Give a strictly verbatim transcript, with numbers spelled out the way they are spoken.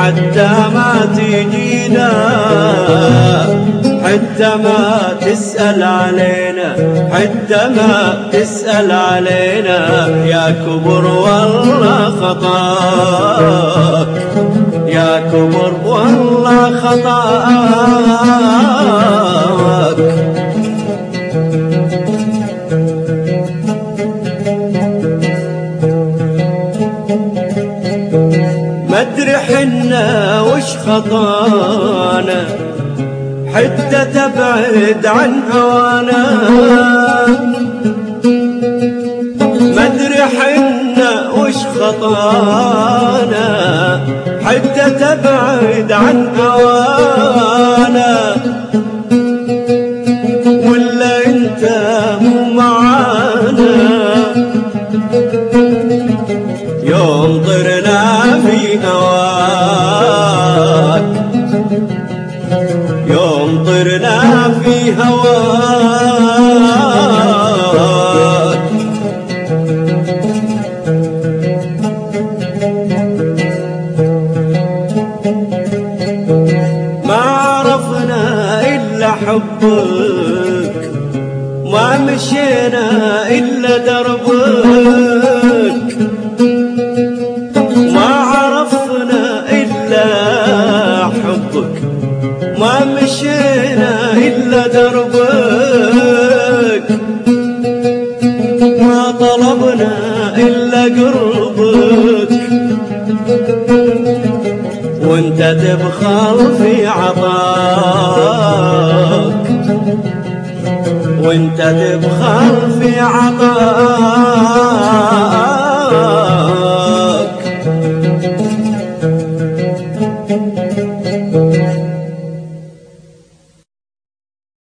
حتى ما تجينا، حتى ما تسأل علينا، حتى ما تسأل علينا. يا كبر والله خطاك، يا كبر والله خطاك. مدري حنا وش خطانا حتى تبعد عن هوانا، مدري حنا وش خطانا حتى تبعد عن هوانا. ولا انت مو معانا يوم طرنا في هواك، يوم طرنا في هواك. ما عرفنا إلا حبك، ما مشينا إلا دربك، ما عرفنا إلا حبك، ما مشينا إلا دربك، ما طلبنا إلا قربك. وانت تبخل في عطاك، وانت تبخل في عطاك.